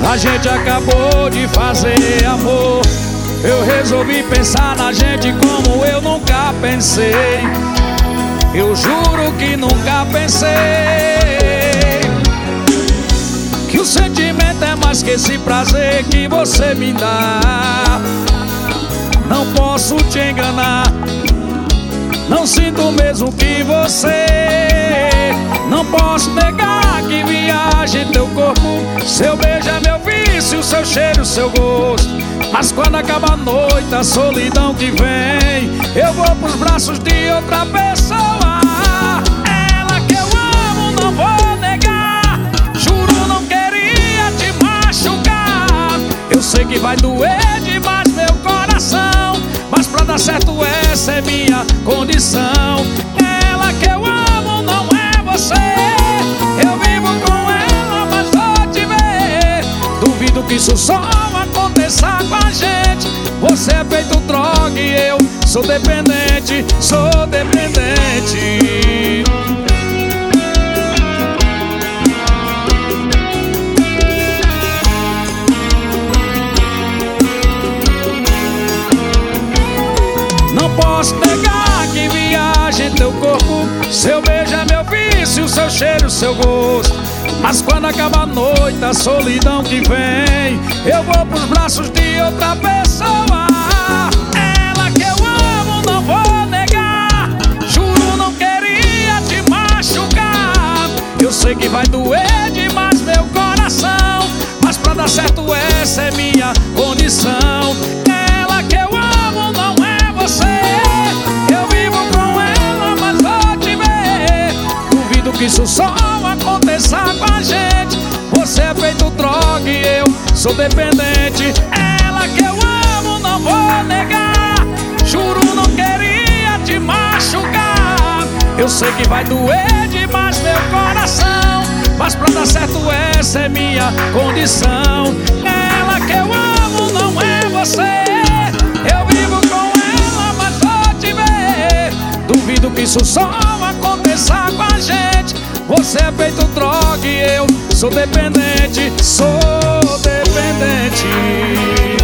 A gente acabou de fazer amor. Eu resolvi pensar na gente como eu nunca pensei. Eu juro que nunca pensei que o sentimento é mais que esse prazer que você me dá. Não posso te enganar, não sinto o mesmo que você. Não posso negar que viaja em teu corpo. Seu beijo é meu vício, seu cheiro, seu gosto. Mas quando acaba a noite, a solidão que vem, eu vou pros braços de outra pessoa. Ela que eu amo, não vou negar. Juro, não queria te machucar. Eu sei que vai doer demais meu coração, mas pra dar certo essa é minha condição. Ela que eu amo não é você. Eu vivo com ela, mas vou te ver. Duvido que isso só aconteça com a gente. Você é feito droga e eu sou dependente, sou dependente. Não posso negar que viaja em teu corpo. Seu beijo é meu vício, seu cheiro, seu gosto. Mas quando acaba a noite, a solidão que vem, eu vou pros braços de outra pessoa. Ela que eu amo, não vou negar. Juro, não queria te machucar. Eu sei que vai doer demais meu coração, mas pra dar certo essa é minha condição. Ela que eu amo não é você. Eu vivo com ela, mas vou te ver. Duvido que isso só aconteça com a gente. Você é feito droga e eu sou dependente. Ela que eu amo, não vou negar. Juro, não queria te machucar. Eu sei que vai doer demais meu coração, mas pra dar certo essa é minha condição. Ela que eu amo não é você. Eu vivo com ela, mas vou te ver. Duvido que isso só aconteça com a gente. Você é feito droga e eu sou dependente, sou dependente.